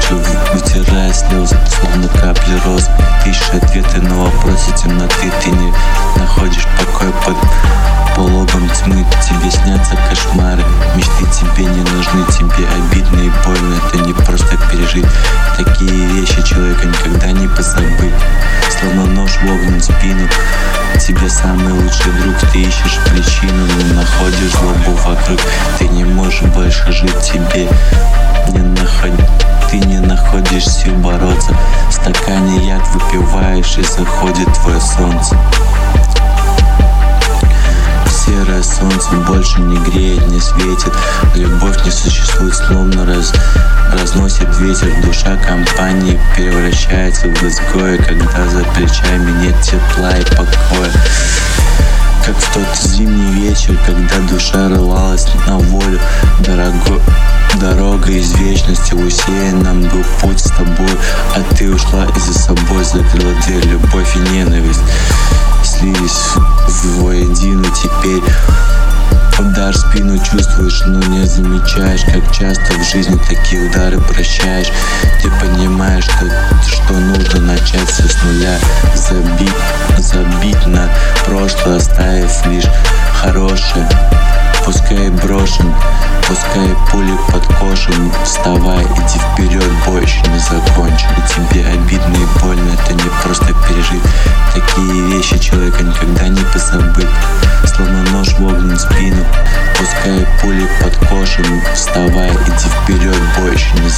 ночью, вытирая слезы, словно капли роз. Ищешь ответы на вопросы темноты, ты не находишь покой под пологом тьмы. Тебе снятся кошмары, мечты тебе не нужны. Тебе обидно и больно, это не просто пережить. Такие вещи человека никогда не позабыть. Словно нож вогнан в спину, тебе самый лучший друг. Ты ищешь причину, но находишь злобу вокруг. Ты не можешь больше жить, тебе ты не находишь сил бороться. В стакане яд выпиваешь, и заходит твое солнце. Серое солнце больше не греет, не светит. Любовь не существует, словно разносит ветер. Душа компании превращается в изгоя, когда за плечами нет тепла и покоя. Как в тот зимний вечер, когда душа рвалась на волю. Дорога из вечности усеян нам был путь с тобой, а ты ушла и за собой закрыла дверь. Любовь и ненависть слились воедино теперь. Удар в спину чувствуешь, но не замечаешь, как часто в жизни такие удары прощаешь. Ты понимаешь, что нужно начать все с нуля. Забить на прошлое, оставив лишь хорошее. Пускай брошен, пускай пули подкошен. Вставай, иди вперед, бой еще не закончен. И тебе обидно и больно, это не просто пережить. Такие вещи человека никогда не позабыть. Словно нож вогнан в спину, пускай пули подкошен. Вставай, иди вперед, бой еще не